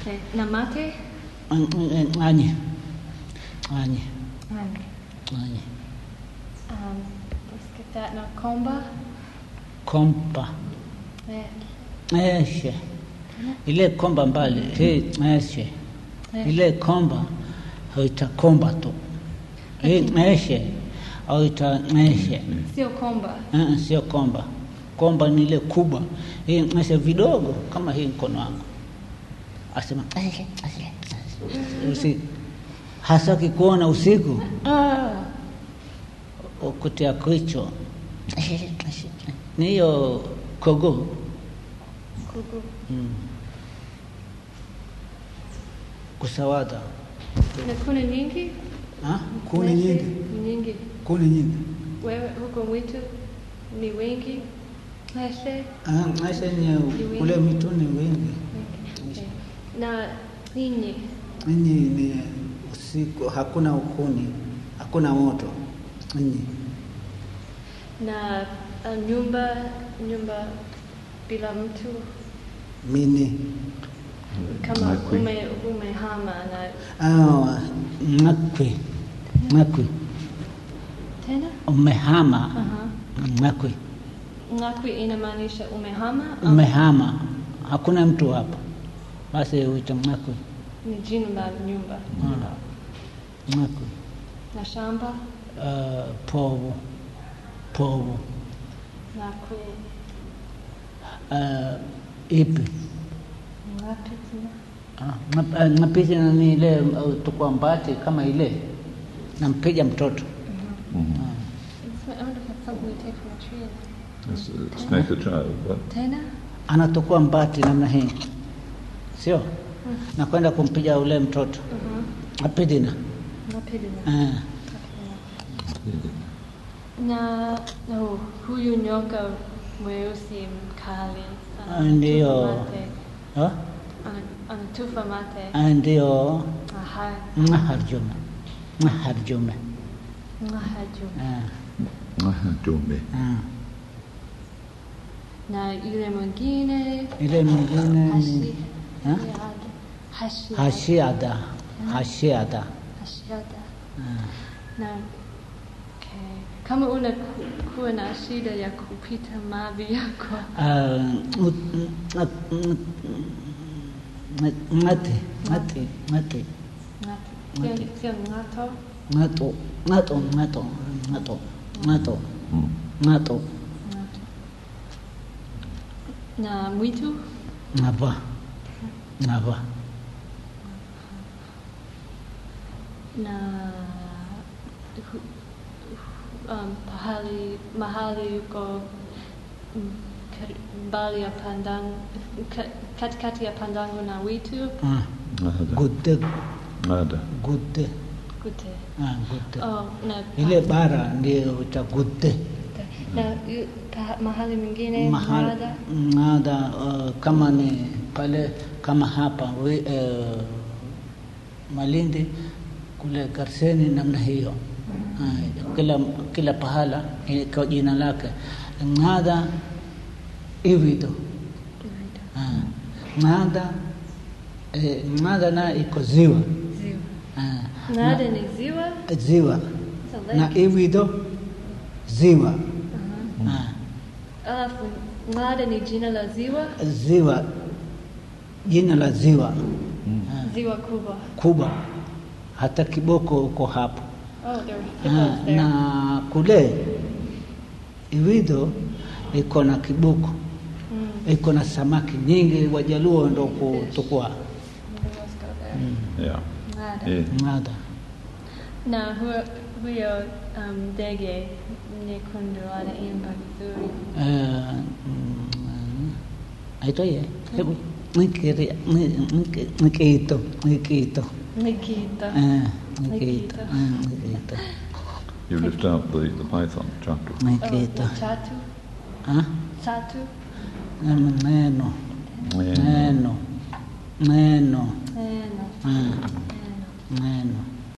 Okay. Na mate? Anye. Let's get that. Now komba? Kompa. Eshe. Ile komba mbali. Eshe. Ile komba huita komba tu. Eshe. Huita eshe. Sio komba. Sio komba. Komba ni ile kubwa. Eshe vidogo kama hii mkono wangu. Asema hasa kikuona usiku ukutia kichwa ni hiyo kogo. Kusawada na kuna nyingi? Kuna nyingi wewe huko mwitu ni wengi? Leshe ni kule mwitu ni wengi. Okay. Na ninyi ni usiku, hakuna ukuni, hakuna moto. Na nyumba bila mtu? Mini kama umehama na ngakwi tena umehama. ngakwi inamaanisha umehama, hakuna mtu hapa, basi huita ngakwi. Ni jina la nyumba. Ngakwi. Na shamba? Povo. Ngakwi. Ipi? Ngapi ni ile tukua mbati kama ile nampiga mtoto. Snake a child. Tena? Anatukua mbati namna hii. Sio? Na kwenda kumpiga ule mtoto. Apidina. Na huyu nyoka mweusi mkali ndio anatufa mate. Ndio Ngaharjume. Na ile mwingine Hashiada. Na okay. Kama unakuwa na shida ya kupita mavi yako ngati. Sio ngato. Na mwitu? Ngava. Na mahali yuko mbali ya Pandangu, katikati ya Pandangu na Witu? Gute. Ile bara ndio utagute. Na mahali mwingine Ngada kama ni pale kama hapa Malindi kule Garseni namna hiyo. Kila pahala kwa jina lake. Ngada Ivido. Ngada na iko ziwa. Ngada ni ziwa. Na Ivido ziwa. Alafu Ngada ni jina la ziwa? Jina la ziwa. Ziwa kubwa. Hata kiboko uko hapo. There. Na kule Ivido iko na kiboko. Iko na samaki nyingi, Wajaluo ndo kutukua. Ngada. Na huyo ndege nyekundu anaimba vizuri. Aitoye. Nikito. You lift out the python, chatu. Chatu? Chatu? Neno.